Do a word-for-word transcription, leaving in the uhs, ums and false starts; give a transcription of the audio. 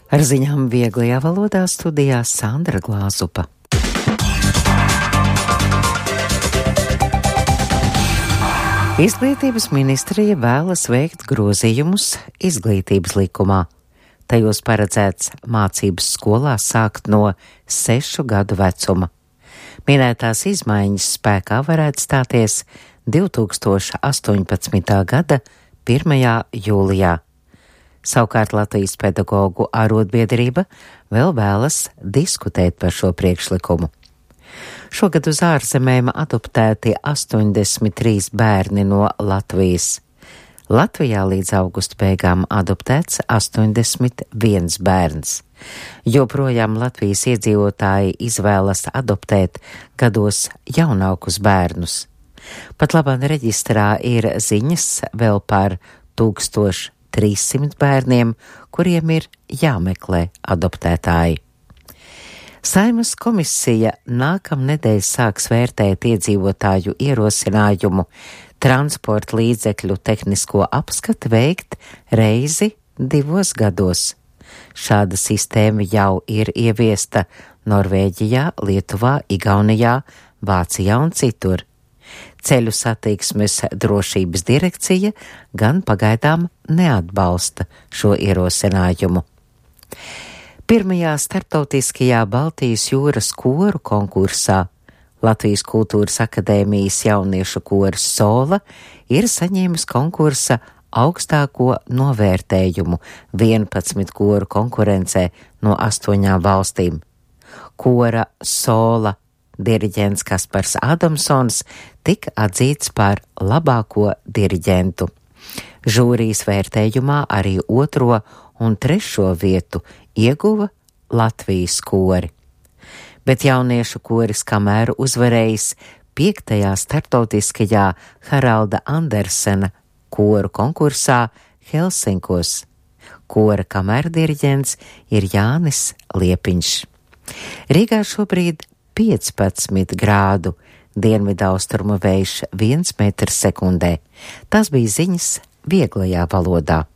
Ar ziņām vieglajā valodā studijā Sandra Glāzupa. Izglītības ministrija vēlas veikt grozījumus izglītības likumā. Tajos paredzēts mācības skolā sākt no sešu gadu vecuma. Minētās izmaiņas spēkā varētu stāties divi tūkstoši astoņpadsmitā gada pirmajā jūlijā. Savukārt Latvijas pedagoģu arotbiedrība vēl vēlas diskutēt par šo priekšlikumu. Šogad uz ārzemēm adoptēti astoņdesmit trīs bērni no Latvijas. Latvijā līdz augusta beigām adoptēts astoņdesmit viens bērns. Joprojām Latvijas iedzīvotāji izvēlas adoptēt gados jaunākus bērnus. Pat labāk reģistrā ir ziņas vēl par tūkstoš trīssimt bērniem, kuriem ir jāmeklē adoptētāji. Saeimas komisija nākamnedēļ sāks vērtēt iedzīvotāju ierosinājumu transporta līdzekļu tehnisko apskati veikt reizi divos gados. Šāda sistēma jau ir ieviesta Norvēģijā, Lietuvā, Igaunijā, Vācijā un citur. Ceļu satiksmes drošības direkcija gan pagaidām neatbalsta šo ierosinājumu. Pirmajā starptautiskajā Baltijas jūras koru konkursā Latvijas Kultūras akadēmijas jauniešu koris Sola ir saņēmis konkursa augstāko novērtējumu vienpadsmit koru konkurencē no astoņām valstīm. Kora Sola diriģents Kaspars Adamsons tika atzīts par labāko diriģentu. Žūrijas vērtējumā arī otro un trešo vietu ieguva Latvijas kori. Bet jauniešu koris kamēr uzvarējis piektajā starptautiskajā Haralda Andersena koru konkursā Helsinkos. Kora kamēr diriģents ir Jānis Liepiņš. Rīgā šobrīd piecpadsmit grādu, dienvidaustrumu vējš viens metrs sekundē. Tas bija ziņas vieglajā valodā.